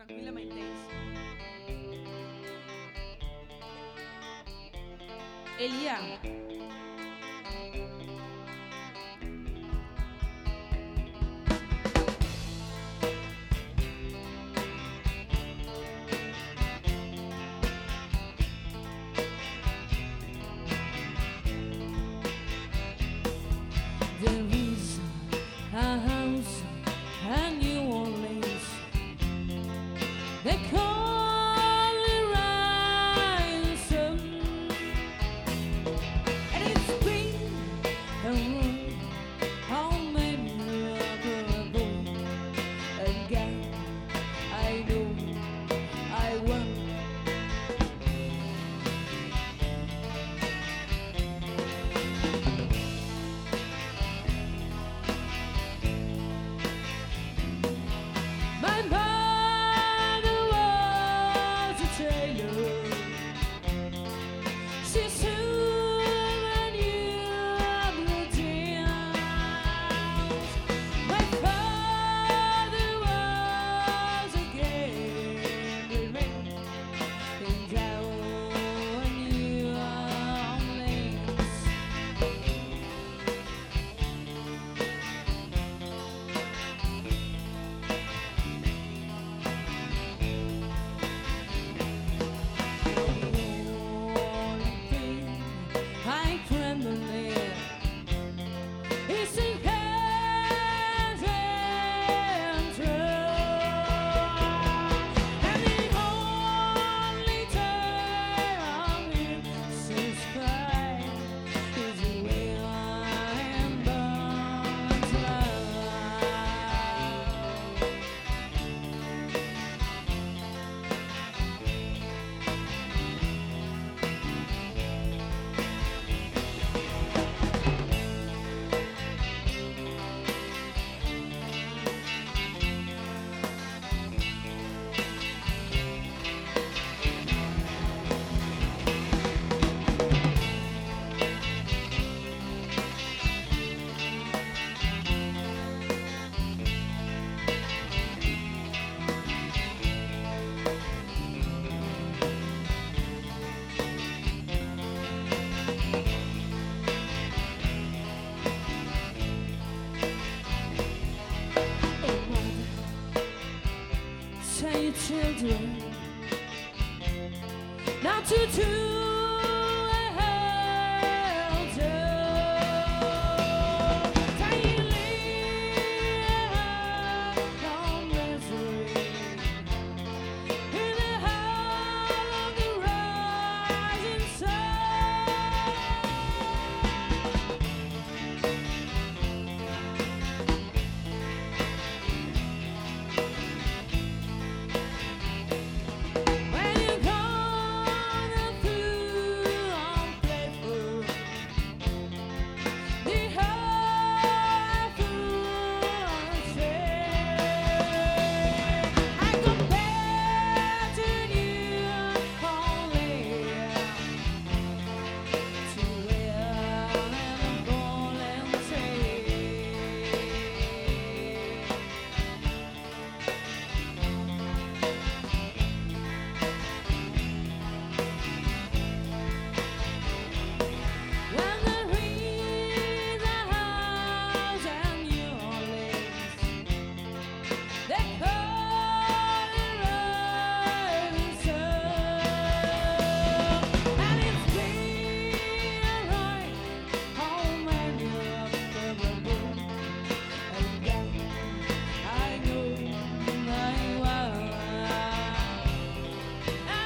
tranquilla ma intensa. Elia. There is a house in New Orleans. They call it Ransom, and it's been around how many people and God, I know I want. My mother was a tailor. She soon knew the dance. My father was a gambler in town New Orleans. I tremble there. It's in hands and trust, and the only time I'm satisfied is when I am born to love. Tell your children not to do when you're gonna feel unplayful. The heart will say, I go back to New Orleans, to where I'm born and when there is a house in New Orleans, they call it Ransom, and it's been right how many of them and God, I know I want. And